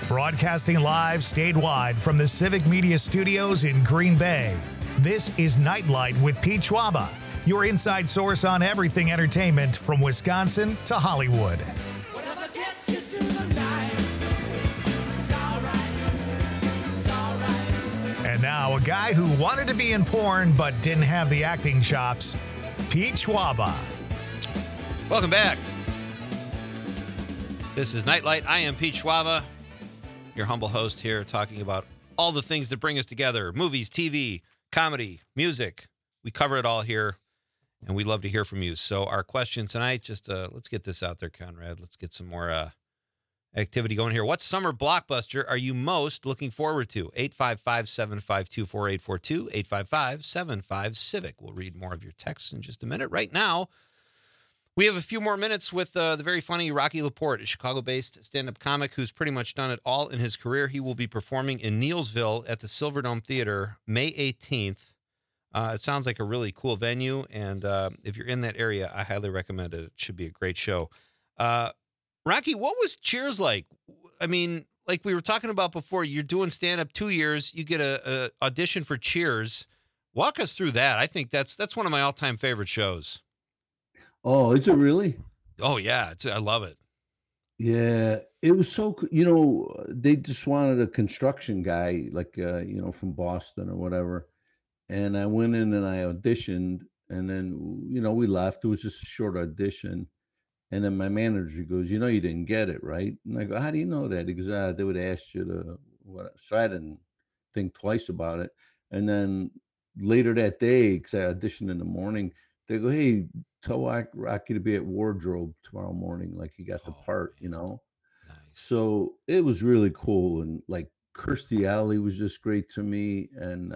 Broadcasting live statewide from the Civic Media Studios in Green Bay. This is Nightlight with Pete Schwaba, your inside source on everything entertainment from Wisconsin to Hollywood. And now a guy who wanted to be in porn but didn't have the acting chops, Pete Schwaba. Welcome back. This is Nightlight. I am Pete Schwaba, your humble host here, talking about all the things that bring us together: movies, TV, comedy, music. We cover it all here, and we'd love to hear from you. So our question tonight, just let's get this out there, Conrad. Let's get some more activity going here. What summer blockbuster are you most looking forward to? 855-752-4842, 855-75-CIVIC. We'll read more of your texts in just a minute. Right now, we have a few more minutes with the very funny Rocky Laporte, a Chicago-based stand-up comic who's pretty much done it all in his career. He will be performing in Neillsville at the Silverdome Theater May 18th. It sounds like a really cool venue, and if you're in that area, I highly recommend it. It should be a great show. Rocky, what was Cheers like? I mean, like we were talking about before, you're doing stand-up 2 years. You get a audition for Cheers. Walk us through that. I think that's one of my all-time favorite shows. Oh, is it really? Oh, yeah. I love it. Yeah, it was so, they just wanted a construction guy, like, from Boston or whatever. And I went in and I auditioned, and then, we left. It was just a short audition. And then my manager goes, you didn't get it, right? And I go, how do you know that? He goes, they would ask you to, what? So I didn't think twice about it. And then later that day, because I auditioned in the morning, they go, hey, tell Rocky to be at Wardrobe tomorrow morning. Like he got the part, Nice. So it was really cool. And like Kirstie Alley was just great to me. And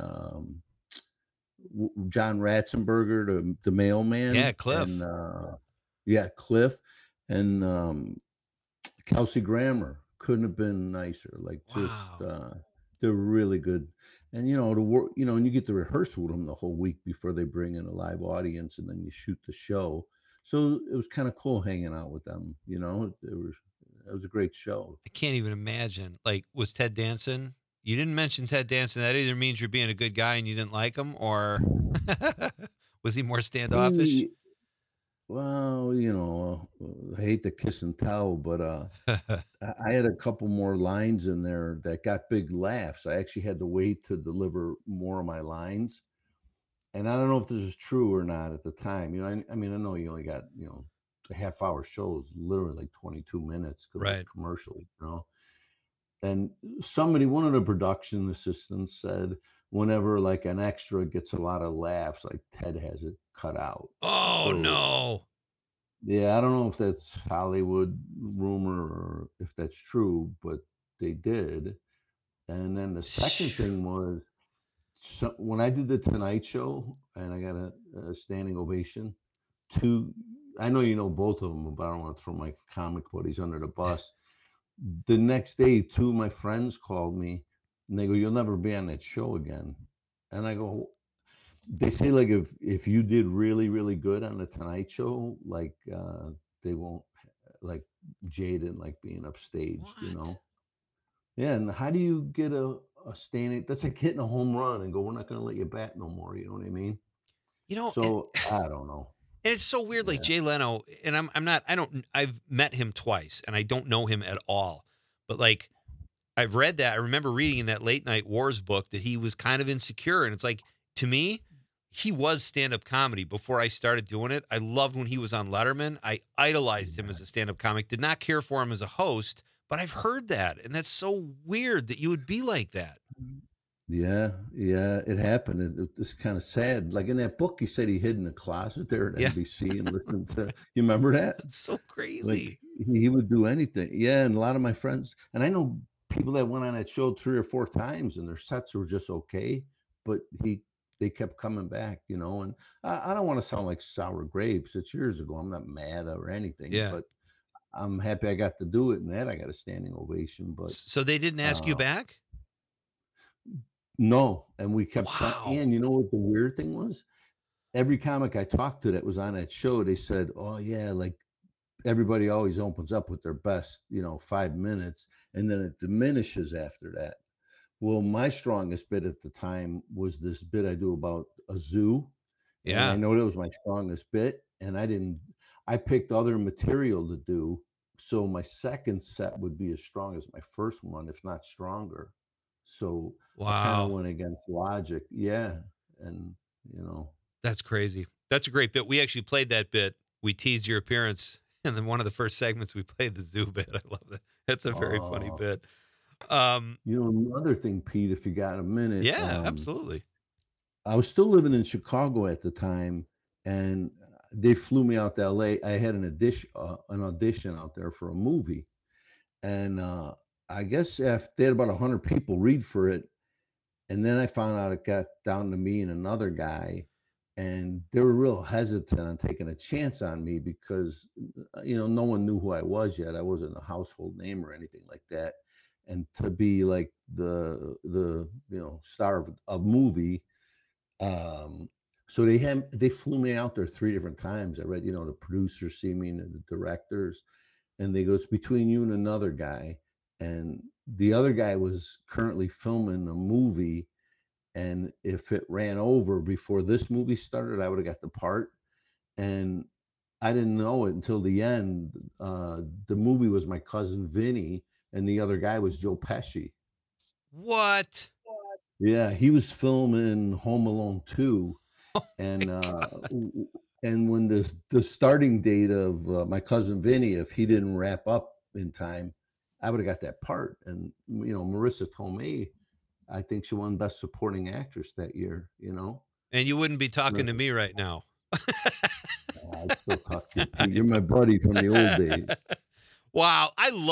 John Ratzenberger, the mailman. Yeah, Cliff. And, Cliff. And Kelsey Grammer couldn't have been nicer. Like just, they're really good. And, to work, and you get to rehearse with them the whole week before they bring in a live audience, and then you shoot the show. So it was kind of cool hanging out with them. It was a great show. I can't even imagine. Like, was Ted Danson? You didn't mention Ted Danson. That either means you're being a good guy and you didn't like him, or was he more standoffish? Well, I hate to kiss and tell, but I had a couple more lines in there that got big laughs. I actually had to wait to deliver more of my lines. And I don't know if this is true or not at the time. I know you only got, a half-hour shows, literally like 22 minutes because of the commercial, And one of the production assistants said, whenever like an extra gets a lot of laughs, like Ted has it cut out. Oh, no. Yeah, I don't know if that's Hollywood rumor or if that's true, but they did. And then the second thing was, when I did the Tonight Show and I got a standing ovation, I know you know both of them, but I don't want to throw my comic buddies under the bus. The next day, two of my friends called me and they go, you'll never be on that show again. And I go, they say like if you did really, really good on the Tonight Show, like they won't like Jaden like being upstaged, Yeah, and how do you get a standing? That's like hitting a home run and go, we're not going to let you bat no more. You know what I mean? So I don't know. And it's so weird, like Jay Leno, and I've met him twice and I don't know him at all. But like, I've read that. I remember reading in that Late Night Wars book that he was kind of insecure. And it's like, to me, he was stand-up comedy before I started doing it. I loved when he was on Letterman. I idolized him as a stand-up comic, did not care for him as a host, but I've heard that. And that's so weird that you would be like that. Yeah, it happened. It's kind of sad. Like in that book, he said he hid in a closet there at NBC and listened to, you remember that? It's so crazy. Like, he would do anything. Yeah, and a lot of my friends, and I know people that went on that show 3 or 4 times and their sets were just okay, but they kept coming back, and I don't want to sound like sour grapes. It's years ago. I'm not mad or anything, but I'm happy I got to do it, and that I got a standing ovation. But so they didn't ask you back? No, and we kept and you know what the weird thing was? Every comic I talked to that was on that show, they said, oh yeah, like everybody always opens up with their best, 5 minutes, and then it diminishes after that. Well, my strongest bit at the time was this bit I do about a zoo, and I Yeah. know that was my strongest bit, and I picked other material to do, so my second set would be as strong as my first one, if not stronger. So I kind of Wow. went against logic. Yeah. And, you know, That's crazy. That's a great bit. We actually played that bit. We teased your appearance, and then one of the first segments we played the zoo bit. I love that. That's a very funny uh, bit. Um, another thing, Pete, if you got a minute, yeah, absolutely. I was still living in Chicago at the time, and they flew me out to LA. I had an audition out there for a movie, and I guess if they had about 100 people read for it, and then I found out it got down to me and another guy, and they were real hesitant on taking a chance on me because no one knew who I was yet. I wasn't a household name or anything like that, and to be like the star of a movie. So they flew me out there 3 different times. I read, the producers see me and the directors, and they go, "It's between you and another guy." And the other guy was currently filming a movie, and if it ran over before this movie started, I would have got the part. And I didn't know it until the end. The movie was My Cousin Vinny, and the other guy was Joe Pesci. What? Yeah, he was filming Home Alone 2. Oh my And God. and when the starting date of My Cousin Vinny, if he didn't wrap up in time, I would have got that part. And Marissa Tomei, I think she won Best Supporting Actress that year. And you wouldn't be talking to Marissa- me right now. I'd still talk to you, Pete. You're my buddy from the old days. Wow,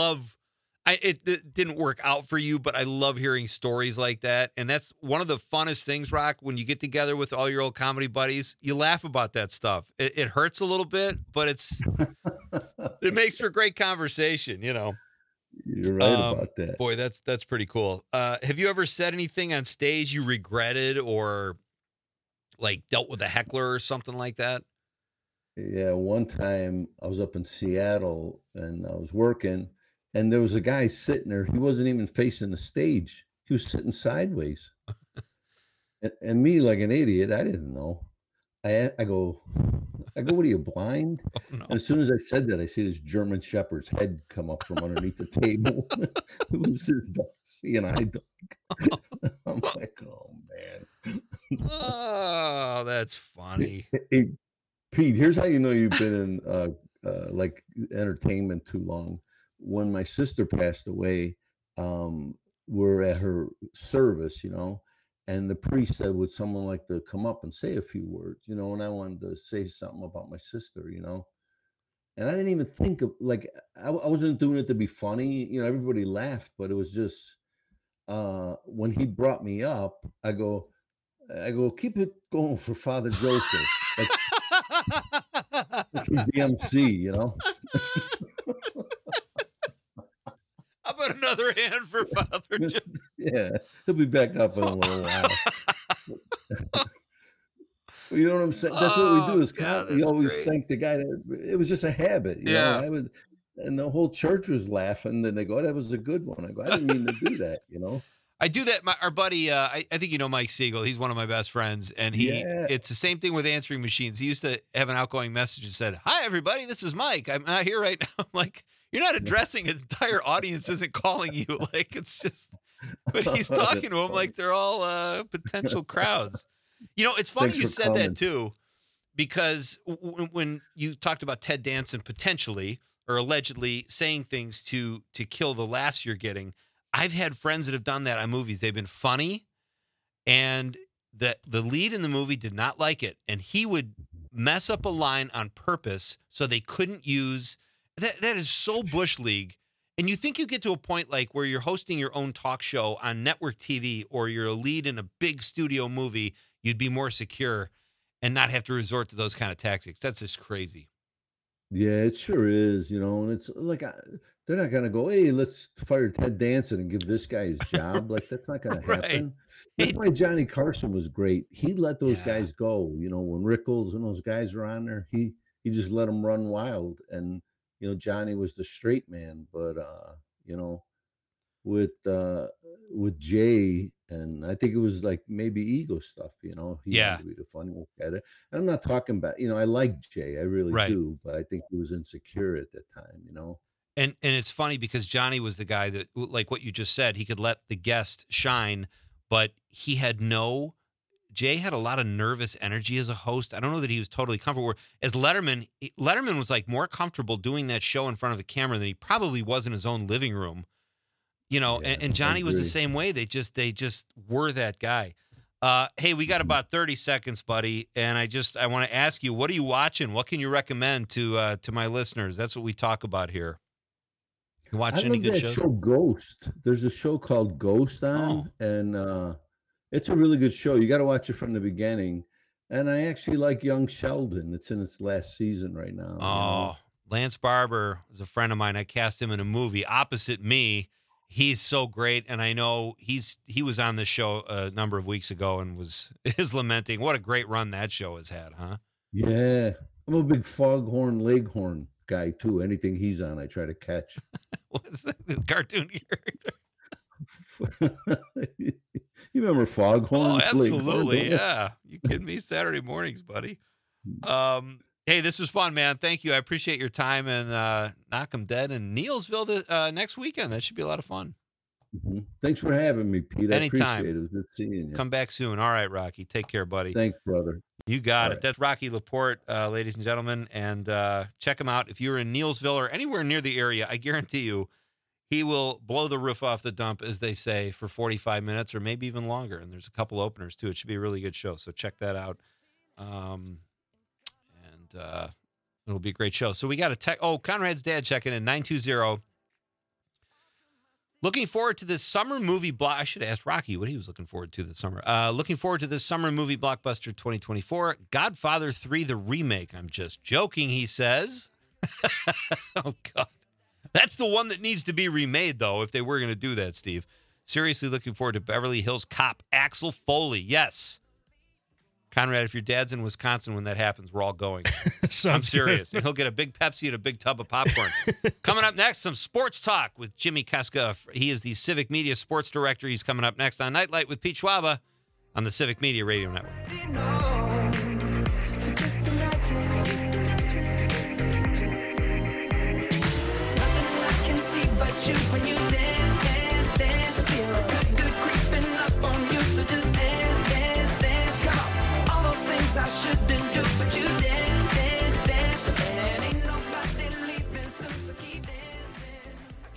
it didn't work out for you, but I love hearing stories like that. And that's one of the funnest things, Rock, when you get together with all your old comedy buddies, you laugh about that stuff. It hurts a little bit, but it makes for great conversation. You're right about that. Boy, that's pretty cool. Have you ever said anything on stage you regretted or like dealt with a heckler or something like that? Yeah, one time I was up in Seattle and I was working, and there was a guy sitting there. He wasn't even facing the stage. He was sitting sideways. And me, like an idiot, I didn't know. I go, "What are you, blind?" Oh no. And as soon as I said that, I see this German Shepherd's head come up from underneath the table. It was this dog, seeing-eye dog. I'm like, "Oh, man." Oh, that's funny. Hey, Pete, here's how you know you've been in, like, entertainment too long. When my sister passed away, we're at her service, and the priest said, "Would someone like to come up and say a few words?" And I wanted to say something about my sister, and I didn't even think of like I wasn't doing it to be funny, everybody laughed, but it was just when he brought me up, I go, "Keep it going for Father Joseph." Like he's the MC. How about another hand for Father Joe? Yeah, he'll be back up in a little while. You know what I'm saying? That's what we do Oh, is God, you that's always great. thank the guy that it was just a habit, Yeah. I would, and the whole church was laughing, then they go, "Oh, that was a good one." I go, "I didn't mean to do that." I do that. Our buddy, I think you know Mike Siegel. He's one of my best friends, and Yeah. it's the same thing with answering machines. He used to have an outgoing message that said, "Hi, everybody, this is Mike. I'm not here right now." I'm like, you're not addressing an entire audience. Isn't calling you like it's just. But he's talking That's to them funny. like they're all potential crowds. It's funny Thanks you for said that coming. too, because when you talked about Ted Danson potentially or allegedly saying things to kill the laughs you're getting, I've had friends that have done that on movies. They've been funny, and the lead in the movie did not like it, and he would mess up a line on purpose so they couldn't use that. That is so bush league. And you think you get to a point like where you're hosting your own talk show on network TV or you're a lead in a big studio movie, you'd be more secure and not have to resort to those kind of tactics. That's just crazy. Yeah, it sure is, and it's like they're not gonna go, "Hey, let's fire Ted Danson and give this guy his job." Like that's not gonna Right. happen. That's Hey, why Johnny Carson was great. He let those yeah. guys go. When Rickles and those guys were on there, he just let them run wild, and Johnny was the straight man, but you know, with Jay, and I think it was like maybe ego stuff, he wanted Yeah, to be the funny at it. And I'm not talking about, I like Jay, I really right. do, but I think he was insecure at that time. And it's funny because Johnny was the guy that, like what you just said, he could let the guest shine, but he had no. Jay had a lot of nervous energy as a host. I don't know that he was totally comfortable. As Letterman was like more comfortable doing that show in front of a camera than he probably was in his own living room. Yeah, And I Johnny was the agree. same way. They just were that guy. Hey, we got Mhm. about 30 seconds, buddy, and I want to ask you, what are you watching? What can you recommend to my listeners? That's what we talk about here. You I watch any love good that shows? show Ghost. There's a show called Ghost Oh, on, and it's a really good show. You got to watch it from the beginning. And I actually like Young Sheldon. It's in its last season right now. oh, Lance Barber is a friend of mine. I cast him in a movie opposite me. He's so great, and I know he was on this show a number of weeks ago and is lamenting what a great run that show has had, huh? Yeah. I'm a big Foghorn Leghorn guy too. Anything he's on, I try to catch. What's the cartoon character? You remember Oh, Foghorn Leghorn? absolutely. Yeah. You kidding me? Saturday mornings, buddy. Hey, this was fun, man. Thank you. I appreciate your time, and knock 'em dead in Neilsville next weekend. That should be a lot of fun. Mhm. Thanks for having me, Pete. I Anytime. appreciate it. It was good seeing you. Come back soon. All right, Rocky. Take care, buddy. Thanks, brother. You got All it. right. That's Rocky Laporte, ladies and gentlemen. And check him out. If you're in Neilsville or anywhere near the area, I guarantee you he will blow the roof off the dump, as they say, for 45 minutes or maybe even longer. And there's a couple openers, too. It should be a really good show. So check that out. And it'll be a great show. So we got a tech. Oh, Conrad's dad checking in 920. Looking forward to this summer movie block. I should have asked Rocky what he was looking forward to this summer. Looking forward to this summer movie blockbuster 2024. Godfather 3, the remake. I'm just joking, he says. Oh, God. That's the one that needs to be remade, though, if they were going to do that, Steve. Seriously looking forward to Beverly Hills Cop, Axel Foley. Yes. Conrad, if your dad's in Wisconsin when that happens, we're all going. I'm serious. Good. And he'll get a big Pepsi and a big tub of popcorn. Coming up next, some sports talk with Jimmy Keska. He is the Civic Media Sports Director. He's coming up next on Nightlight with Pete Schwaba on the Civic Media Radio Network. So just imagine. Nothing I can see but you when you dance, dance, dance. Feel good, good creeping up on you. So just dance, dance, dance. Come on. All those things I shouldn't do, but you dance, dance, dance. And ain't nobody leaving soon, so keep dancing.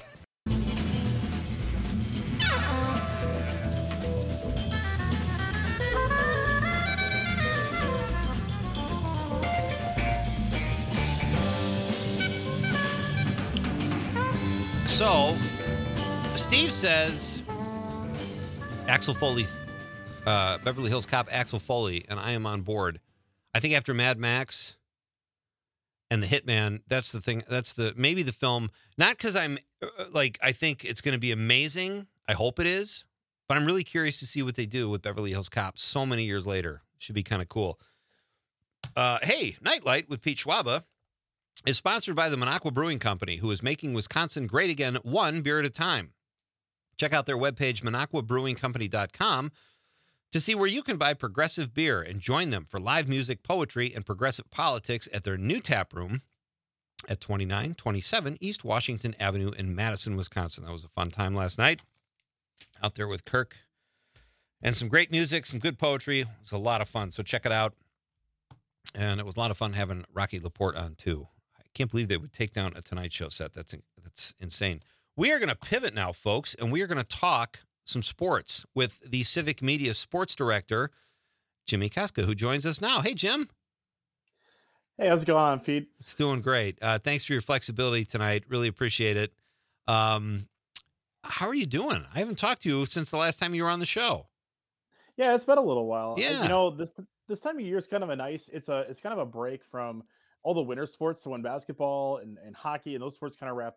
So, Steve says Axel Foley, Beverly Hills Cop Axel Foley, and I am on board. I think after Mad Max and The Hitman, that's the thing. That's maybe the film. Not because I'm I think it's going to be amazing. I hope it is, but I'm really curious to see what they do with Beverly Hills Cop so many years later. Should be kind of cool. Hey, Nightlight with Pete Schwaba is sponsored by the Minocqua Brewing Company, who is making Wisconsin great again, one beer at a time. Check out their webpage, MinocquaBrewingCompany.com, to see where you can buy progressive beer and join them for live music, poetry, and progressive politics at their new tap room at 2927 East Washington Avenue in Madison, Wisconsin. That was a fun time last night out there with Kirk. And some great music, some good poetry. It was a lot of fun, so check it out. And it was a lot of fun having Rocky Laporte on, too. I can't believe they would take down a Tonight Show set. That's insane. We are going to pivot now, folks, and we are going to talk some sports with the Civic Media Sports Director, Jimmy Keska, who joins us now. Hey, Jim. Hey, how's it going on, Pete? It's doing great. Thanks for your flexibility tonight. Really appreciate it. How are you doing? I haven't talked to you since the last time you were on the show. Yeah, it's been a little while. Yeah. This time of year is kind of it's kind of a break from all the winter sports. So when basketball and hockey and those sports kind of wrap up,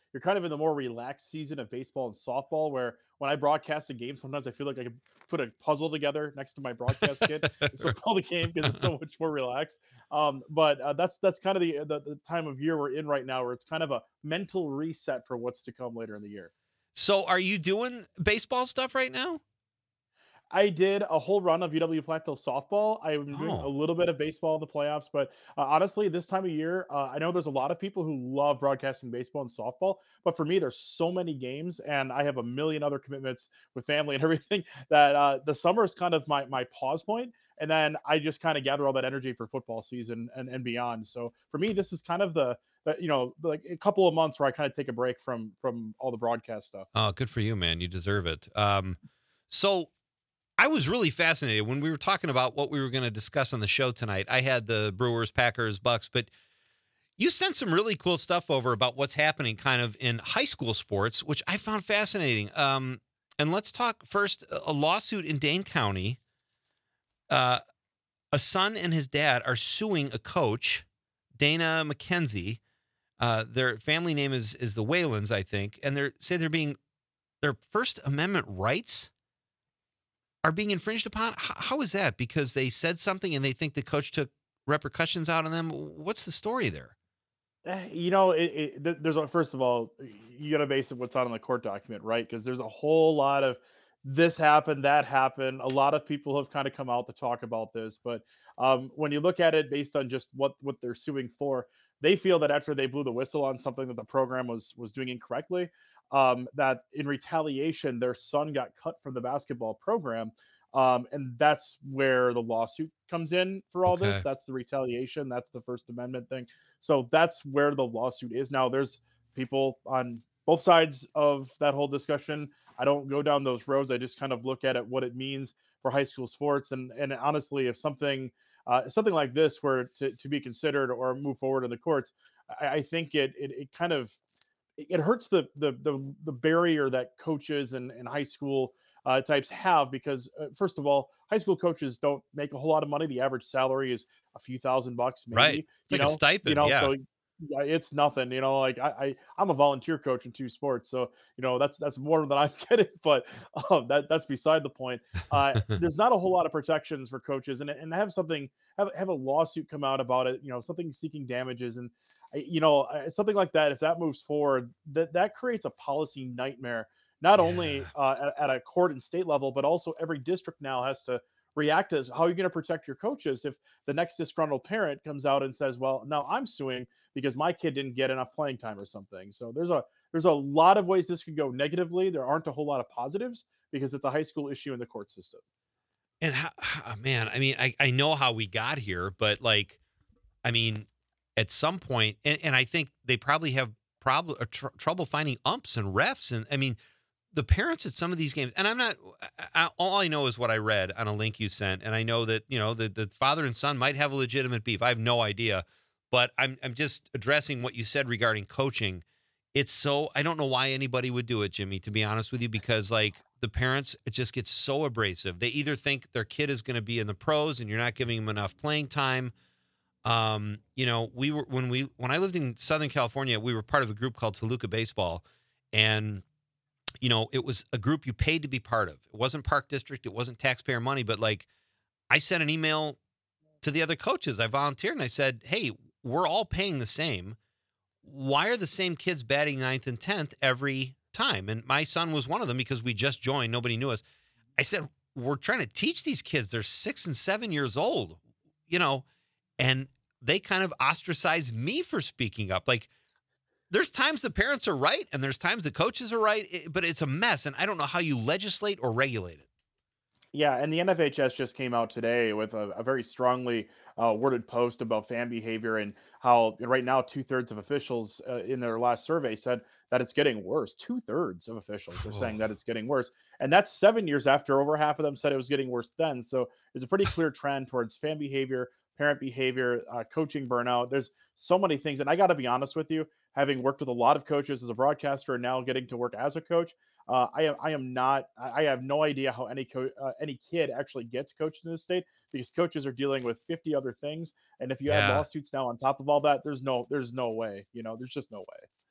you're kind of in the more relaxed season of baseball and softball, where when I broadcast a game, sometimes I feel like I could put a puzzle together next to my broadcast kit and still call the game because it's so much more relaxed. But that's kind of the time of year we're in right now, where it's kind of a mental reset for what's to come later in the year. So are you doing baseball stuff right now? I did a whole run of UW Platteville softball. I'm doing a Oh. little bit of baseball in the playoffs, but honestly, this time of year, I know there's a lot of people who love broadcasting baseball and softball, but for me, there's so many games, and I have a million other commitments with family and everything that the summer is kind of my pause point, and then I just kind of gather all that energy for football season and beyond. So for me, this is kind of the like a couple of months where I kind of take a break from all the broadcast stuff. Oh, good for you, man. You deserve it. So I was really fascinated when we were talking about what we were going to discuss on the show tonight. I had the Brewers, Packers, Bucks, but you sent some really cool stuff over about what's happening kind of in high school sports, which I found fascinating. And let's talk first, a lawsuit in Dane County. A son and his dad are suing a coach, Dana McKenzie. Their family name is the Whalens, I think, and their First Amendment rights are being infringed upon. How is that? Because they said something and they think the coach took repercussions out on them. What's the story there? There's first of all, you got to base it what's on the court document, right? Because there's a whole lot of this happened, that happened. A lot of people have kind of come out to talk about this, but when you look at it based on just what they're suing for, they feel that after they blew the whistle on something that the program was doing incorrectly, that in retaliation their son got cut from the basketball program. And that's where the lawsuit comes in for all this. Okay. That's the retaliation. That's the First Amendment thing. So that's where the lawsuit is. Now, there's people on both sides of that whole discussion. I don't go down those roads. I just kind of look at it, what it means for high school sports. And honestly, if something like this were to be considered or move forward in the courts, I think it kind of it hurts the barrier that coaches and high school types have, because first of all, high school coaches don't make a whole lot of money. The average salary is a few $1,000 maybe. Right. It's like a stipend. Yeah. So yeah, it's nothing. Like I'm a volunteer coach in 2 sports, so that's more than I'm getting. But that's beside the point. There's not a whole lot of protections for coaches, and have a lawsuit come out about it. Something seeking damages, and something like that. If that moves forward, that creates a policy nightmare. Not only at a court and state level, but also every district now has to react as how are you going to protect your coaches if the next disgruntled parent comes out and says, well, now I'm suing because my kid didn't get enough playing time or something. So there's a lot of ways this could go negatively. There aren't a whole lot of positives because it's a high school issue in the court system. And man, I mean, I know how we got here, but at some point, and I think they probably have trouble finding umps and refs. And I mean, the parents at some of these games, and all I know is what I read on a link you sent. And I know that, the father and son might have a legitimate beef. I have no idea, but I'm just addressing what you said regarding coaching. I don't know why anybody would do it, Jimmy, to be honest with you, because the parents, it just gets so abrasive. They either think their kid is going to be in the pros and you're not giving them enough playing time. When I lived in Southern California, we were part of a group called Toluca Baseball, and it was a group you paid to be part of. It wasn't Park District, it wasn't taxpayer money, but I sent an email to the other coaches. I volunteered and I said, hey, we're all paying the same. Why are the same kids batting 9th and 10th every time? And my son was one of them because we just joined. Nobody knew us. I said, we're trying to teach these kids. They're 6 and 7 years old, and they kind of ostracized me for speaking up. There's times the parents are right and there's times the coaches are right, but it's a mess. And I don't know how you legislate or regulate it. Yeah, and the NFHS just came out today with a very strongly worded post about fan behavior and how right now 2/3 of officials in their last survey said that it's getting worse. 2/3 of officials are saying that it's getting worse. And that's 7 years after over half of them said it was getting worse then. So there's a pretty clear trend towards fan behavior, parent behavior, coaching burnout. There's so many things. And I got to be honest with you, having worked with a lot of coaches as a broadcaster and now getting to work as a coach, I have no idea how any kid actually gets coached in this state, because coaches are dealing with 50 other things. And if you add lawsuits now on top of all that, there's no way, there's just no way.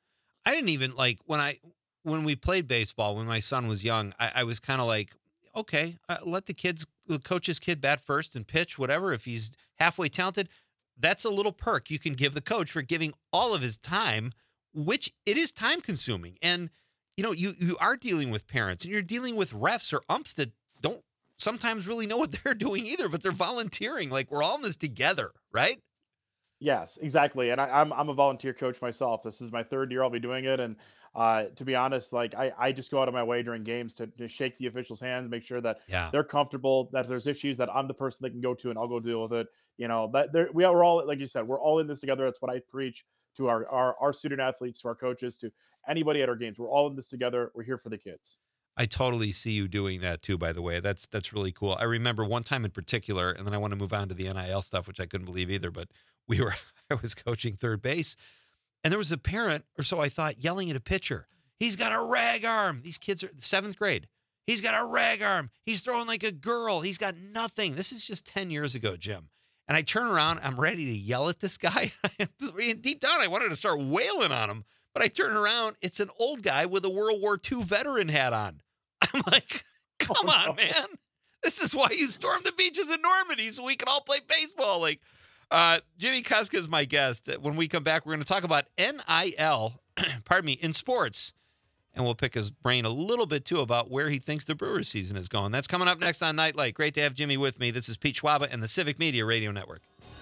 I didn't even like when we played baseball when my son was young. I was kind of like, okay, let the coach's kid bat first and pitch whatever. If he's halfway talented, that's a little perk you can give the coach for giving all of his time, which it is time consuming. And you are dealing with parents and you're dealing with refs or umps that don't sometimes really know what they're doing either, but they're volunteering. Like we're all in this together, right? Yes, exactly. And I'm a volunteer coach myself. This is my third year I'll be doing it. And to be honest, like I just go out of my way during games to shake the officials' hands, make sure that Yeah. they're comfortable, that if there's issues that I'm the person they can go to and I'll go deal with it. We're all, like you said, we're all in this together. That's what I preach to our student athletes, to our coaches, to anybody at our games. We're all in this together. We're here for the kids. I totally see you doing that too, by the way. That's really cool. I remember one time in particular, and then I want to move on to the NIL stuff, which I couldn't believe either, but I was coaching third base, and there was a parent, or so I thought, yelling at a pitcher. He's got a rag arm. These kids are 7th grade. He's got a rag arm. He's throwing like a girl. He's got nothing. This is just 10 years ago, Jim. And I turn around, I'm ready to yell at this guy. Deep down, I wanted to start wailing on him, but I turn around, it's an old guy with a World War II veteran hat on. I'm like, come on, man. This is why you stormed the beaches in Normandy so we can all play baseball. Like, Jimmy Kuska is my guest. When we come back, we're going to talk about NIL, in sports. And we'll pick his brain a little bit, too, about where he thinks the Brewers season is going. That's coming up next on Nightlight. Great to have Jimmy with me. This is Pete Schwaba and the Civic Media Radio Network.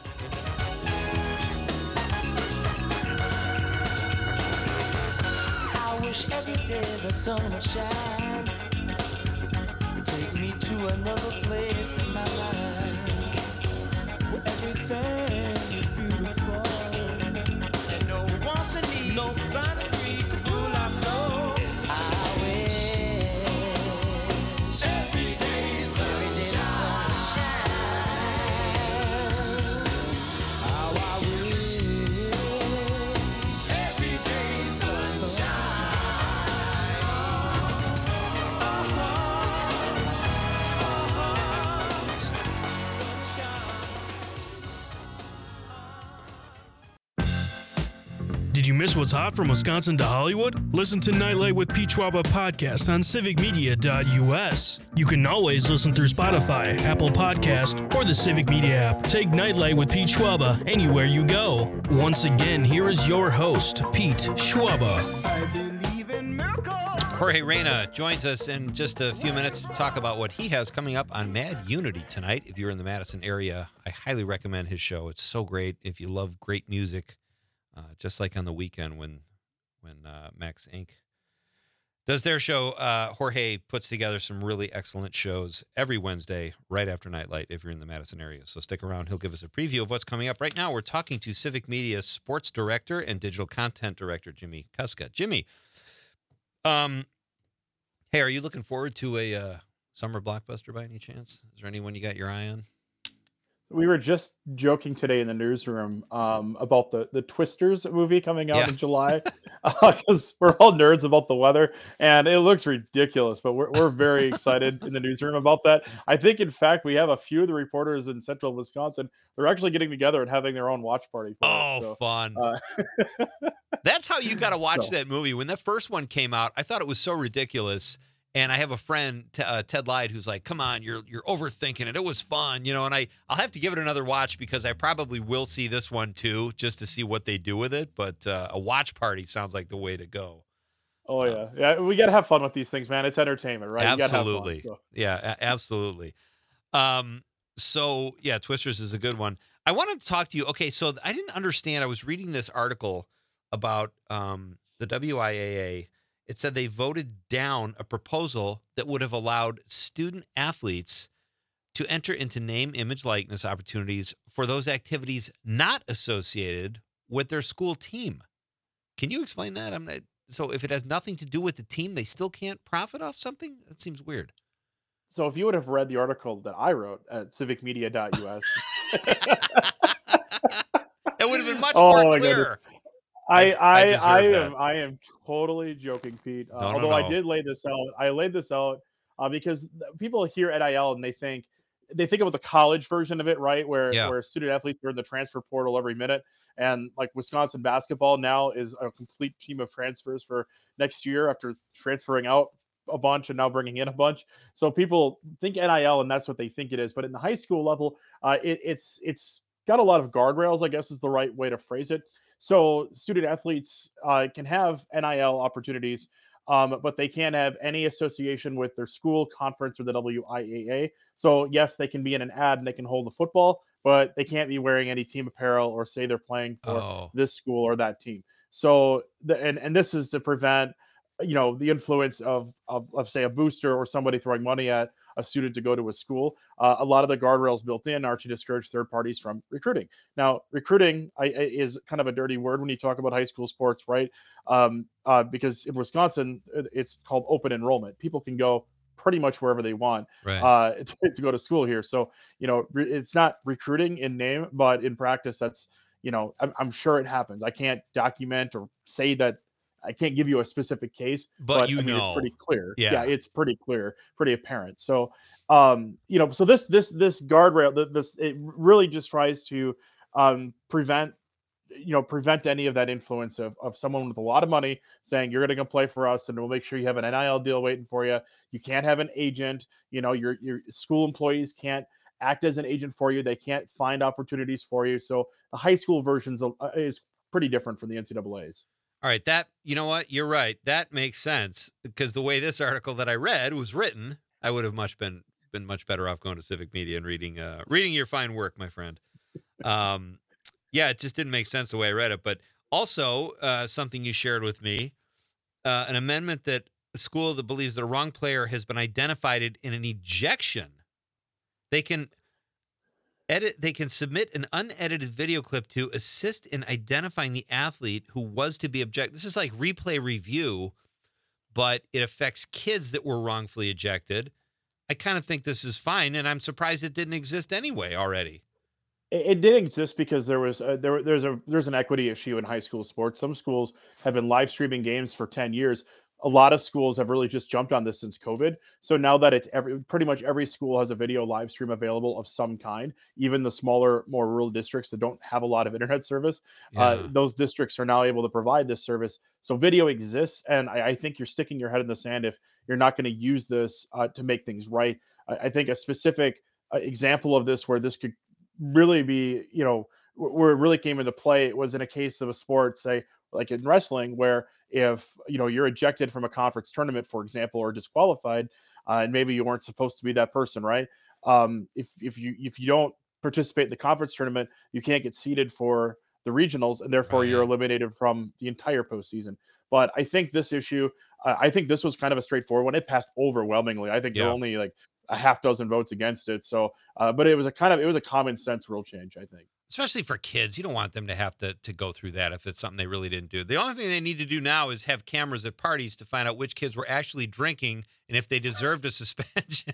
I wish every day the sun would shine. Take me to another place in my life where everything is beautiful and no wants and needs, no sun and breeze could rule our soul. I wish every day the sun shine. How I wish every day the sun Did you miss what's hot from Wisconsin to Hollywood? Listen to Nightlight with Pete Schwaba podcast on civicmedia.us. You can always listen through Spotify, Apple Podcast, or the Civic Media app. Take Nightlight with Pete Schwaba anywhere you go. Once again, here is your host, Pete Schwaba. I believe in miracles. Jorge Reyna joins us in just a few minutes to talk about what he has coming up on Mad Unity tonight. If you're in the Madison area, I highly recommend his show. It's so great. If you love great music, just like on the weekend when Max Inc. does their show, Jorge puts together some really excellent shows every Wednesday right after Nightlight if you're in the Madison area. So stick around. He'll give us a preview of what's coming up. Right now, we're talking to Civic Media Sports Director and Digital Content Director Jimmy Kuska. Jimmy, hey, are you looking forward to a summer blockbuster by any chance? Is there anyone you got your eye on? We were just joking today in the newsroom about the Twisters movie coming out in July, because we're all nerds about the weather, and it looks ridiculous. But we're very excited in the newsroom about that. I think, in fact, we have a few of the reporters in central Wisconsin. They're actually getting together and having their own watch party. Fun! That's how you got to watch that movie. When that first one came out, I thought it was so ridiculous. And I have a friend, Ted Lyde, who's like, come on, you're overthinking it. It was fun, and I'll have to give it another watch because I probably will see this one too, just to see what they do with it. But a watch party sounds like the way to go. Oh, yeah. We got to have fun with these things, man. It's entertainment, right? Absolutely. You gotta have fun, so. Yeah, absolutely. So, yeah, Twisters is a good one. I wanted to talk to you. Okay, so I didn't understand. I was reading this article about the WIAA. It said they voted down a proposal that would have allowed student athletes to enter into name, image, likeness opportunities for those activities not associated with their school team. Can you explain that? So if it has nothing to do with the team, they still can't profit off something? That seems weird. So if you would have read the article that I wrote at civicmedia.us, it would have been much more clear. I am totally joking, Pete. No. I did lay this out. I laid this out because people hear NIL and they think they think about the college version of it, right? Yeah. Where student athletes are in the transfer portal every minute. And like Wisconsin basketball now is a complete team of transfers for next year after transferring out a bunch and now bringing in a bunch. So people think NIL and that's what they think it is. But in the high school level, it's got a lot of guardrails, I guess is the right way to phrase it. So student athletes can have NIL opportunities, but they can't have any association with their school, conference, or the WIAA. So yes, they can be in an ad and they can hold the football, but they can't be wearing any team apparel or say they're playing for this school or that team. So and this is to prevent, the influence of say a booster or somebody throwing money at a student to go to a school. A lot of the guardrails built in are to discourage third parties from recruiting. Now, recruiting is kind of a dirty word when you talk about high school sports, right? Because in Wisconsin, it's called open enrollment. People can go pretty much wherever they want to go to school here. So, it's not recruiting in name, but in practice, that's, I'm sure it happens. I can't document or say that. I can't give you a specific case, but it's pretty clear. Yeah, it's pretty clear, pretty apparent. So, so this guardrail, it really just tries to prevent any of that influence of someone with a lot of money saying you're going to play for us and we'll make sure you have an NIL deal waiting for you. You can't have an agent. Your school employees can't act as an agent for you. They can't find opportunities for you. So the high school versions is pretty different from the NCAA's. All right, that, you know what? You're right. That makes sense because the way this article that I read was written, I would have been much better off going to Civic Media and reading your fine work, my friend. Yeah, it just didn't make sense the way I read it. But also something you shared with me, an amendment that the school that believes that a wrong player has been identified in an ejection, they can submit an unedited video clip to assist in identifying the athlete who was to be ejected. This is like replay review, but it affects kids that were wrongfully ejected. I kind of think this is fine, and I'm surprised it didn't exist anyway already. It did exist because there's an equity issue in high school sports. Some schools have been live streaming games for 10 years. A lot of schools have really just jumped on this since COVID. So now that it's pretty much every school has a video live stream available of some kind, even the smaller, more rural districts that don't have a lot of internet service, those districts are now able to provide this service. So video exists, and I think you're sticking your head in the sand if you're not going to use this to make things right. I think a specific example of this where this could really be, where it really came into play, it was in a case of a sport, say, like in wrestling, where if you're ejected from a conference tournament, for example, or disqualified, and maybe you weren't supposed to be that person, right? If you don't participate in the conference tournament, you can't get seeded for the regionals, and therefore you're eliminated from the entire postseason. But I think this issue, I think this was kind of a straightforward one. It passed overwhelmingly. I think there were only like a half dozen votes against it. So, but it was a common sense rule change, I think. Especially for kids, you don't want them to have to go through that if it's something they really didn't do. The only thing they need to do now is have cameras at parties to find out which kids were actually drinking and if they deserved a suspension.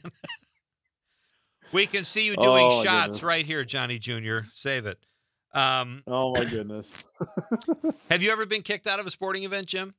We can see you doing shots right here, Johnny Jr. Save it. Oh my goodness. Have you ever been kicked out of a sporting event, Jim?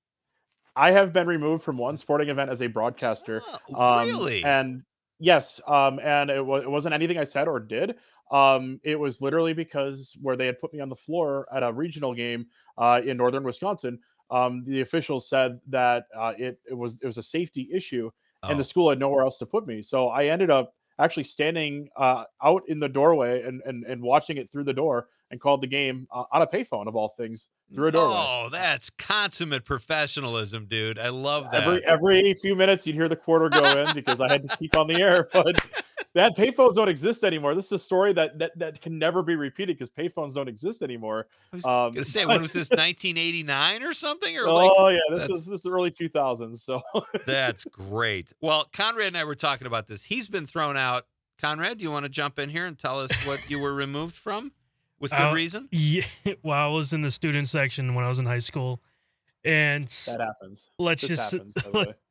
I have been removed from one sporting event as a broadcaster. Really? And yes, and it wasn't anything I said or did. It was literally because where they had put me on the floor at a regional game in northern Wisconsin, the officials said that it was a safety issue, and the school had nowhere else to put me. So I ended up actually standing out in the doorway and watching it through the door, and called the game on a payphone of all things through a doorway. Oh, that's consummate professionalism, dude. I love that. Every few minutes you'd hear the quarter go in because I had to keep on the air, but that payphones don't exist anymore. This is a story that can never be repeated because payphones don't exist anymore. I was gonna say, when was this, 1989 or something? Or this is the early 2000s. So that's great. Well, Conrad and I were talking about this. He's been thrown out. Conrad, do you want to jump in here and tell us what you were removed from with good reason? Yeah, well, I was in the student section when I was in high school, and that happens. Let's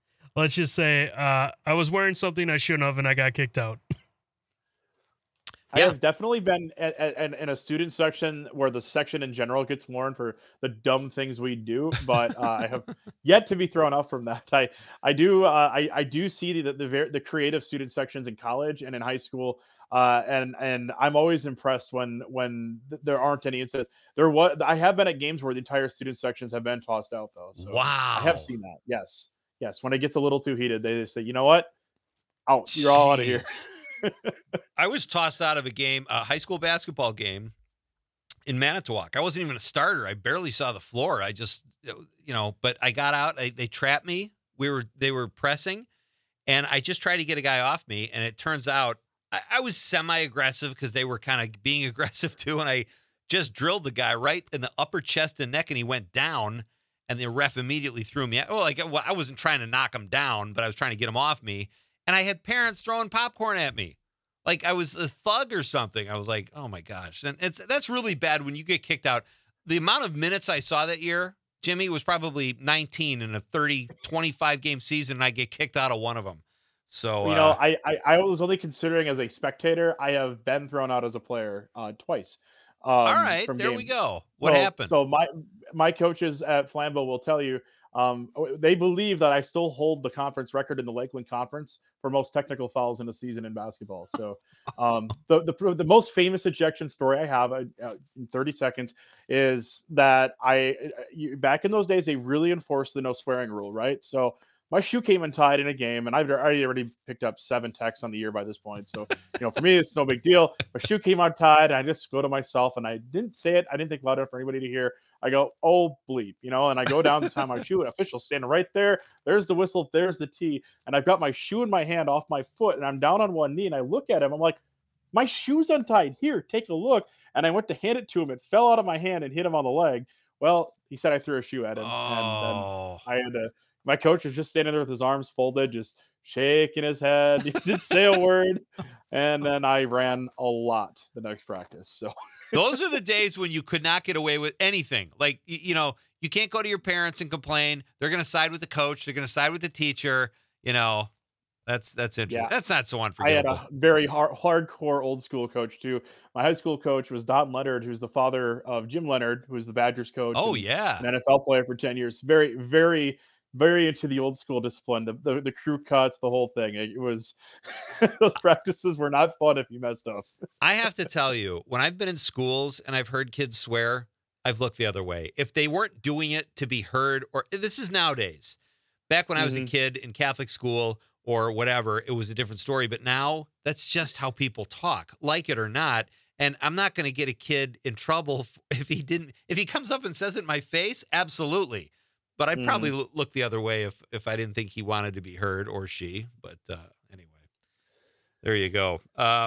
just say I was wearing something I shouldn't have, and I got kicked out. I Yeah. have definitely been in a student section where the section in general gets warned for the dumb things we do, but I have yet to be thrown off from that. I do see the creative student sections in college and in high school, and I'm always impressed when there aren't any incidents. I have been at games where the entire student sections have been tossed out though, so I have Wow. seen that. Yes, yes. When it gets a little too heated, they just say, you know what, out, you're all out of here. Jeez. I was tossed out of a high school basketball game in Manitowoc. I wasn't even a starter. I barely saw the floor. I just, but I got out. They trapped me. They were pressing, and I just tried to get a guy off me. And it turns out I was semi-aggressive because they were kind of being aggressive too. And I just drilled the guy right in the upper chest and neck, and he went down. And the ref immediately threw me out. Well, I wasn't trying to knock him down, but I was trying to get him off me. And I had parents throwing popcorn at me. Like I was a thug or something. I was like, oh my gosh. And that's really bad when you get kicked out. The amount of minutes I saw that year, Jimmy, was probably 19 in a 25 game season, and I get kicked out of one of them. So, I was only considering as a spectator. I have been thrown out as a player twice. All right, from there games. we go. What happened? So my coaches at Flambeau will tell you, they believe that I still hold the conference record in the Lakeland Conference for most technical fouls in a season in basketball. So, the most famous ejection story I have in 30 seconds is that back in those days they really enforced the no swearing rule, right? So my shoe came untied in a game, and I already picked up 7 techs on the year by this point. So, for me, it's no big deal. My shoe came untied, and I just go to myself, and I didn't say it. I didn't think loud enough for anybody to hear. I go, oh, bleep, and I go down to tie my shoe, and official standing right there. There's the whistle. There's the tee. And I've got my shoe in my hand off my foot, and I'm down on one knee, and I look at him. I'm like, my shoe's untied. Here, take a look. And I went to hand it to him. It fell out of my hand and hit him on the leg. Well, he said I threw a shoe at him. Oh. And then I had to. My coach was just standing there with his arms folded, just shaking his head. He didn't say a word. And then I ran a lot the next practice. So those are the days when you could not get away with anything. Like, you can't go to your parents and complain. They're going to side with the coach. They're going to side with the teacher. That's interesting. Yeah. That's not so unforgivable. I had a very hardcore old school coach too. My high school coach was Don Leonard, who's the father of Jim Leonard, who was the Badgers coach. Oh, yeah. An NFL player for 10 years. Very, very, very into the old school discipline, the crew cuts, the whole thing. It was those practices were not fun if you messed up. I have to tell you, when I've been in schools and I've heard kids swear, I've looked the other way. If they weren't doing it to be heard, or this is nowadays. Back when I was a kid in Catholic school or whatever, it was a different story. But now that's just how people talk, like it or not. And I'm not going to get a kid in trouble if he comes up and says it in my face. Absolutely. But I'd probably look the other way if I didn't think he wanted to be heard, or she. But anyway, there you go.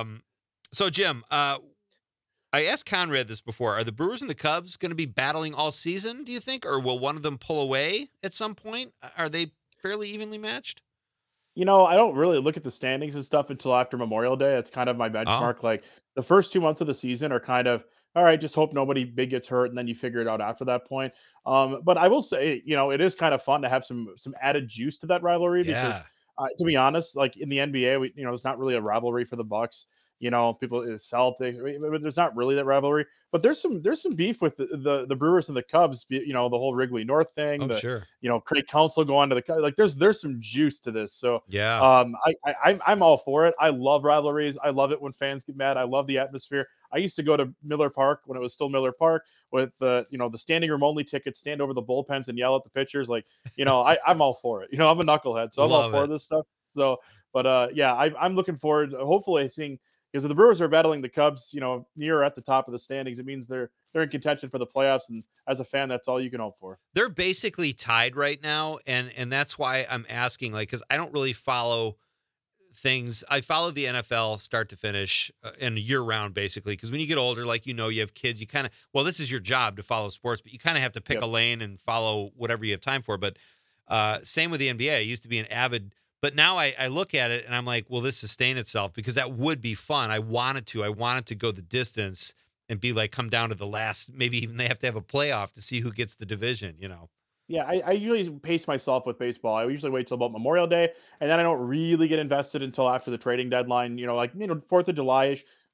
So, Jim, I asked Conrad this before. Are the Brewers and the Cubs going to be battling all season, do you think? Or will one of them pull away at some point? Are they fairly evenly matched? I don't really look at the standings and stuff until after Memorial Day. It's kind of my benchmark. Oh. Like the first 2 months of the season are kind of, all right, just hope nobody big gets hurt, and then you figure it out after that point. But I will say, it is kind of fun to have some added juice to that rivalry because, to be honest, like in the NBA, it's not really a rivalry for the Bucks. People Celtics, but there's not really that rivalry. But there's some beef with the Brewers and the Cubs. The whole Wrigley North thing. Sure. Craig Counsell going to the Cubs. Like there's some juice to this. So yeah, I'm all for it. I love rivalries. I love it when fans get mad. I love the atmosphere. I used to go to Miller Park when it was still Miller Park with the standing room only tickets, stand over the bullpens and yell at the pitchers. Like, I'm all for it. I'm a knucklehead, so I'm all for this stuff. So, but I'm looking forward to hopefully seeing, because if the Brewers are battling the Cubs, near or at the top of the standings, it means they're in contention for the playoffs. And as a fan, that's all you can hope for. They're basically tied right now. And that's why I'm asking, because I don't really follow things. I follow the NFL start to finish and year round, basically, because when you get older, you have kids, you kind of, this is your job to follow sports, but you kind of have to pick a lane and follow whatever you have time for. But same with the NBA. I used to be an avid, but now I look at it and I'm like, will this sustain itself? Because that would be fun. I wanted to go the distance and be like, come down to the last, maybe even they have to have a playoff to see who gets the division, Yeah, I usually pace myself with baseball. I usually wait till about Memorial Day, and then I don't really get invested until after the trading deadline. 4th of July-ish.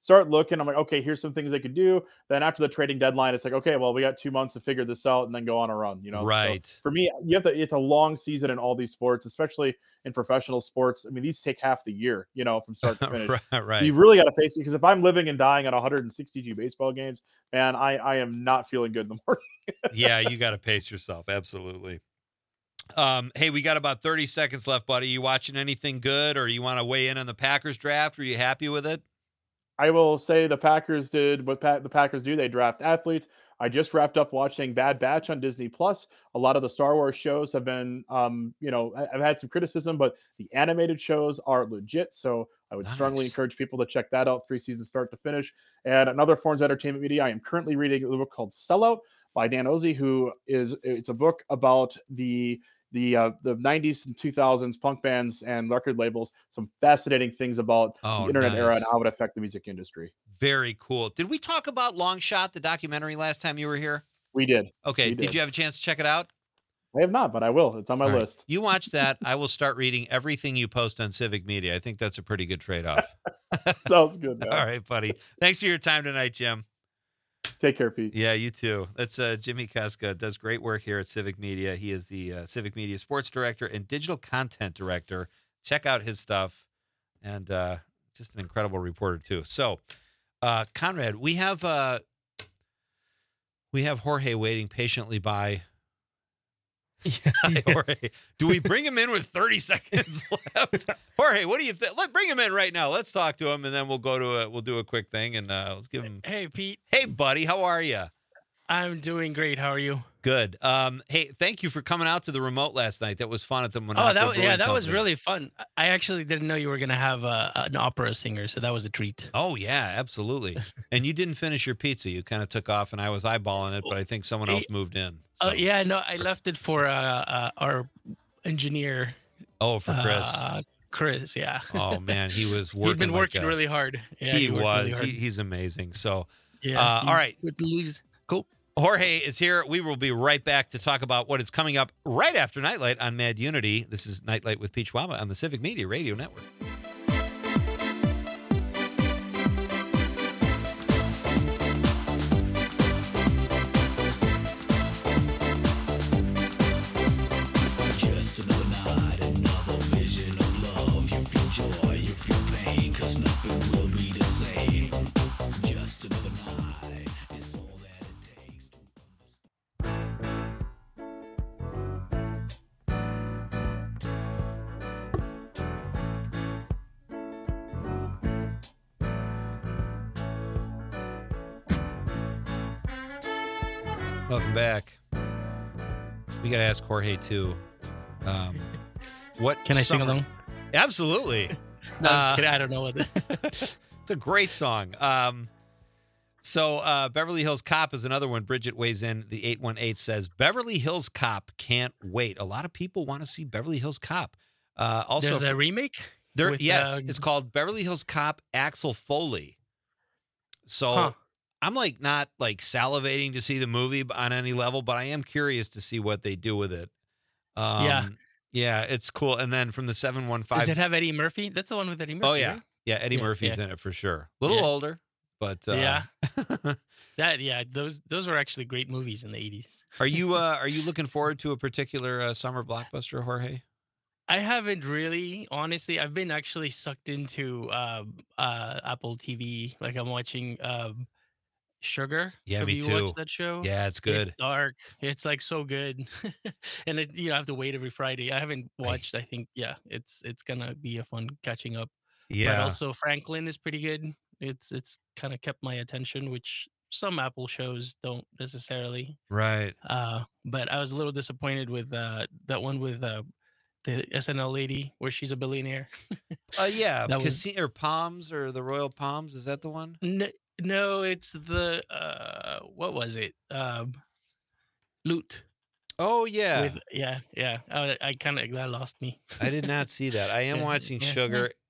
start looking. I'm like, okay, here's some things they could do. Then after the trading deadline, it's like, okay, well, we got 2 months to figure this out and then go on a run. So Right. for me, it's a long season in all these sports, especially in professional sports. I mean, these take half the year, from start to finish. Right. You really got to pace it, because if I'm living and dying on 162 baseball games, man, I am not feeling good in the morning. Yeah, you got to pace yourself. Absolutely. Hey, we got about 30 seconds left, buddy. You watching anything good, or you want to weigh in on the Packers draft? Are you happy with it? I will say the Packers did what the Packers do. They draft athletes. I just wrapped up watching Bad Batch on Disney Plus. A lot of the Star Wars shows have been, I've had some criticism, but the animated shows are legit. So I would strongly Nice. encourage people to check that out. 3 seasons, start to finish. And another forms of entertainment media, I am currently reading a book called Sellout by Dan Ozzi, it's a book about the 90s and 2000s punk bands and record labels, some fascinating things about the internet era nice. and how it affected the music industry. Very cool. Did we talk about Long Shot, the documentary, last time you were here? We did. Okay. We Did you have a chance to check it out? I have not, but I will. It's on my All right. list. You watch that. I will start reading everything you post on Civic Media. I think that's a pretty good trade-off. Sounds good, man. All right, buddy. Thanks for your time tonight, Jim. Take care, Pete. Yeah, you too. That's Jimmy Kuska, does great work here at Civic Media. He is the Civic Media Sports Director and Digital Content Director. Check out his stuff, and just an incredible reporter too. So, Conrad, we have Jorge waiting patiently by. Hi, Jorge. Do we bring him in with 30 seconds left? Jorge, what do you think? Let's bring him in right now. Let's talk to him, and then we'll do a quick thing, and let's give him. Hey, Pete. Hey, buddy, how are you? I'm doing great. How are you? Good. Hey, thank you for coming out to the remote last night. That was fun at the Monaco. Oh, that was Brewing really fun. I actually didn't know you were gonna have an opera singer, so that was a treat. Oh yeah, absolutely. And you didn't finish your pizza. You kind of took off, and I was eyeballing it, but I think someone else moved in. Oh so. yeah, no, I left it for our engineer. Oh, for Chris. Chris, yeah. Oh man, he was working. He'd been working really hard. Yeah, he worked was. really hard. He's amazing. So, yeah. all right. With leaves. Cool. Jorge is here. We will be right back to talk about what is coming up right after Nightlight on Mad Unity. This is Nightlight with Pete Schwaba on the Civic Media Radio Network. Just another night, another vision of love. You feel joy, you feel pain, 'cause nothing will be the same. Just another night is all that it takes to Welcome back. We got to ask Jorge too. What Can I sing summer- along? Absolutely. No, I'm just kidding. I don't know what. It's a great song. So Beverly Hills Cop is another one. Bridget weighs in. The 818 says, Beverly Hills Cop can't wait. A lot of people want to see Beverly Hills Cop. Also, There's a remake. with, yes, it's called Beverly Hills Cop Axel Foley. So Huh. I'm not salivating to see the movie on any level, but I am curious to see what they do with it. Yeah, it's cool. And then from the 715. Does it have Eddie Murphy? That's the one with Eddie Murphy. Oh, yeah. right? Yeah, Eddie Yeah, Murphy's yeah. in it for sure. A little Yeah. older, but Yeah. Those were actually great movies in the 80s. Are you looking forward to a particular summer blockbuster, Jorge? I haven't really, honestly. I've been actually sucked into Apple TV. Like I'm watching Sugar. Yeah, Have me you too. watched that show? Yeah, it's good. It's dark. It's like so good, and I have to wait every Friday. I haven't watched. I think it's gonna be a fun catching up. But Yeah. also Franklin is pretty good. It's kind of kept my attention, which some Apple shows don't necessarily. Right. But I was a little disappointed with that one with the SNL lady where she's a billionaire. Yeah. That was- Or Palms or the Royal Palms. Is that the one? No, it's the what was it? Loot. Oh, yeah. I kind of that lost me. I did not see that. I am Yeah, watching yeah, Sugar,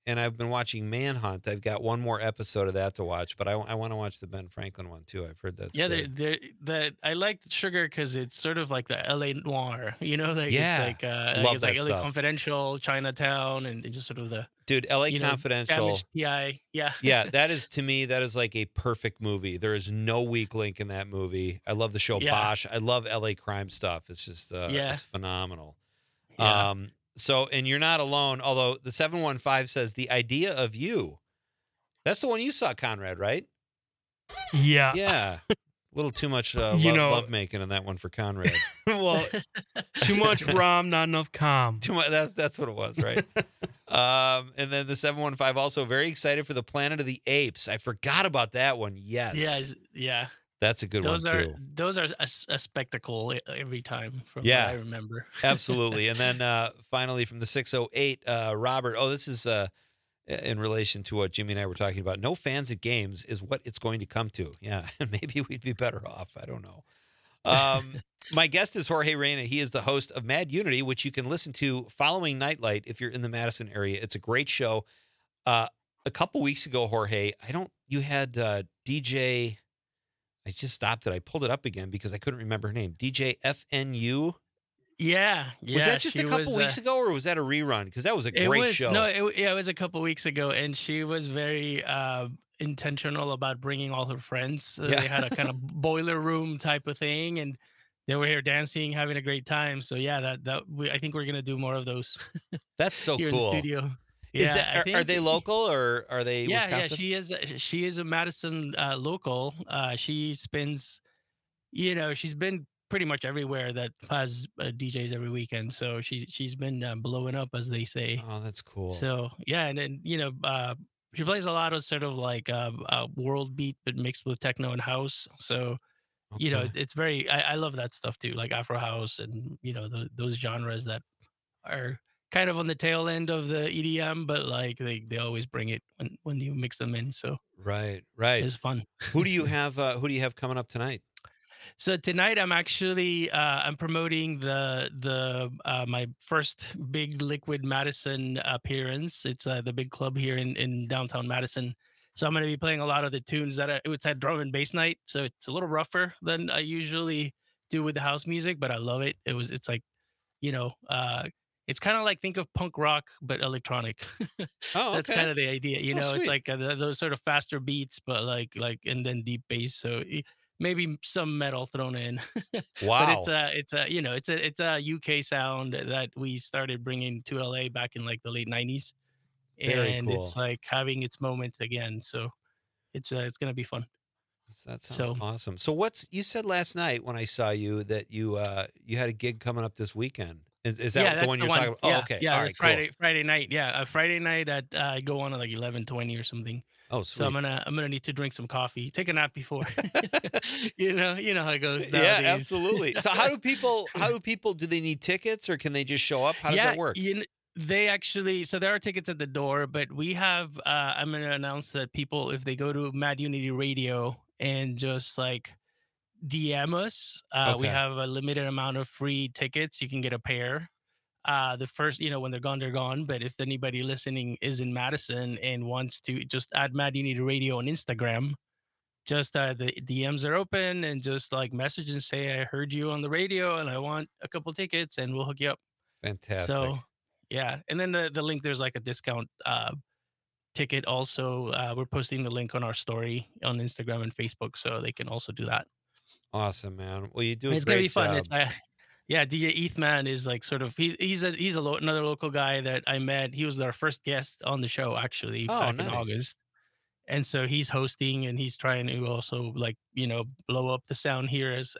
and I've been watching Manhunt. I've got one more episode of that to watch, but I want to watch the Ben Franklin one too. I've heard that's Yeah, good. I like Sugar because it's sort of like the LA noir, like Yeah. it's Love it's like that LA stuff. Confidential, Chinatown, and just sort of the Dude, LA Confidential. damaged PI. Yeah. Yeah, that is, to me, that is like a perfect movie. There is no weak link in that movie. I love the show Yeah. Bosch. I love LA crime stuff. It's just Yeah. it's phenomenal. Yeah. So, and you're not alone, although the 715 says the idea of you. That's the one you saw, Conrad, right? Yeah. Yeah. A little too much love making in that one for Conrad. Well, too much rom, not enough calm. Too much. That's what it was, right? And then the 715 also very excited for the Planet of the Apes. I forgot about that one. Yes. Yeah. That's a good Those one are too. those are a spectacle every time from Yeah. what I remember. Absolutely. And then finally from the 608, Robert. Oh, this is in relation to what Jimmy and I were talking about. No fans at games is what it's going to come to. Yeah. Maybe we'd be better off. I don't know. My guest is Jorge Reyna. He is the host of Mad Unity, which you can listen to following Nightlight if you're in the Madison area. It's a great show. A couple weeks ago, Jorge, you had DJ. I just stopped it. I pulled it up again because I couldn't remember her name. DJ FNU. Yeah. Was that just she a couple was, weeks ago, or was that a rerun? Because that was a great show. No, it was a couple weeks ago, and she was very intentional about bringing all her friends. So Yeah. They had a kind of boiler room type of thing, and they were here dancing, having a great time. So yeah, I think we're gonna do more of those That's so here in the cool. studio. Is Yeah, I are think they local or are they Yeah, Wisconsin? she is a Madison local. She spends, she's been pretty much everywhere that has DJs every weekend. So she's been blowing up, as they say. Oh, that's cool. So yeah, and then she plays a lot of sort of like world beat, but mixed with techno and house. So Okay. it's very I love that stuff too, like Afro house and those genres that are kind of on the tail end of the EDM, but like they always bring it when you mix them in. So Right. it's fun. Who do you have coming up tonight? So tonight I'm actually I'm promoting the my first big Liquid Madison appearance. It's the big club here in downtown Madison. So I'm going to be playing a lot of the tunes that it's at drum and bass night. So it's a little rougher than I usually do with the house music, but I love it. It's like, it's kind of like, think of punk rock but electronic. Oh, That's okay. kind of the idea. It's sweet. like those sort of faster beats, but like and then deep bass. So maybe some metal thrown in. Wow. But it's a UK sound that we started bringing to LA back in like the late 90s. Very And cool. it's like having its moment again. So it's going to be fun. That sounds So- awesome. So you said last night when I saw you that you had a gig coming up this weekend. Is that the that's one you're talking about? Yeah, Oh, okay. Yeah, All it's right, Friday night. Yeah, Friday night at I go on at like 11:20 or something. Cool. Oh, sweet. So I'm gonna need to drink some coffee, take a nap before. you know how it goes Yeah, nowadays. absolutely. So how do people do they need tickets or can they just show up? How does that work? They actually, so there are tickets at the door, but we have I'm going to announce that people, if they go to Mad Unity Radio and just like DM us, we Okay. have a limited amount of free tickets. You can get a pair. The first, when they're gone, they're gone. But if anybody listening is in Madison and wants to just add Mad Unity Radio on Instagram, just the DMs are open, and just like message and say, I heard you on the radio and I want a couple tickets, and we'll hook you up. Fantastic. So yeah, and then the link, there's like a discount ticket also. We're posting the link on our story on Instagram and Facebook, so they can also do that. Awesome, man. Well, you do a It's gonna great be fun. job. It's DJ Ethman is like sort of another local guy that I met. He was our first guest on the show actually Oh, back in nice. August. And so he's hosting and he's trying to also like, blow up the sound here as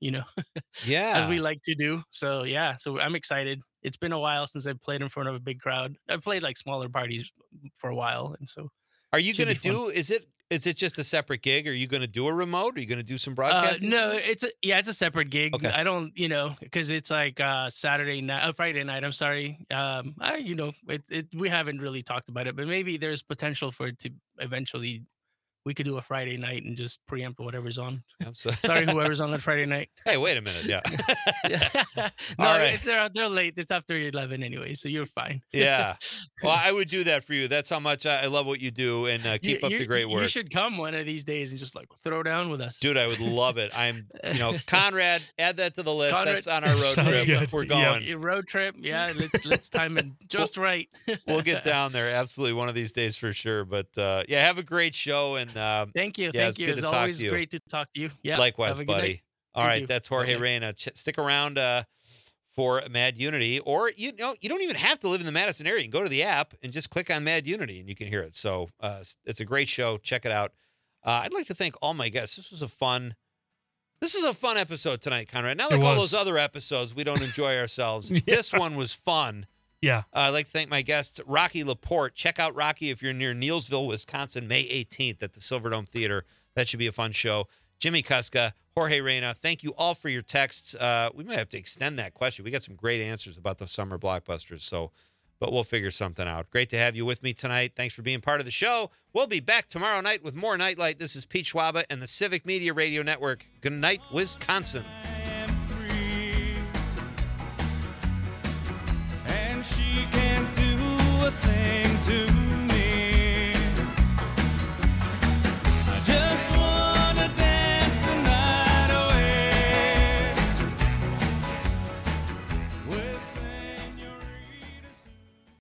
Yeah. as we like to do. So yeah, so I'm excited. It's been a while since I've played in front of a big crowd. I've played like smaller parties for a while, and so Are you should going be to fun. do is it just a separate gig? Are you going to do a remote? Are you going to do some broadcasting? no, it's a separate gig. Okay. I don't, because it's like Friday night. I'm sorry. We haven't really talked about it, but maybe there's potential for it to eventually we could do a Friday night and just preempt whatever's on. Absolutely. Sorry, whoever's on Friday night. Hey, wait a minute. Yeah. No, All right. they're late. It's after 11 anyway, so you're fine. Yeah. Well, I would do that for you. That's how much I love what you do, and keep up the great work. You should come one of these days and just like throw down with us. Dude, I would love it. Conrad, add that to the list. Conrad, That's on our road Sounds trip. good. We're Yeah. going. Your road trip, yeah. Let's time it just right. We'll get down there absolutely one of these days for sure. But have a great show, and Thank you. yeah, Thank it's you. good It's to talk always to you. great to talk to you. Yeah. likewise, Have a good buddy. night. All Thank right, you. that's Jorge Okay. Reyna. Stick around for Mad Unity, or you don't even have to live in the Madison area. You can go to the app and just click on Mad Unity, and you can hear it. So it's a great show. Check it out. I'd like to thank all my guests. This is a fun episode tonight, Conrad. Not like all those other episodes we don't enjoy ourselves. This one was fun. Yeah. I'd like to thank my guests, Rocky Laporte. Check out Rocky if you're near Neillsville, Wisconsin, May 18th at the Silverdome Theater. That should be a fun show. Jimmy Kuska, Jorge Reyna, thank you all for your texts. We might have to extend that question. We got some great answers about the summer blockbusters, but we'll figure something out. Great to have you with me tonight. Thanks for being part of the show. We'll be back tomorrow night with more Nightlight. This is Pete Schwaba and the Civic Media Radio Network. Good night, Wisconsin.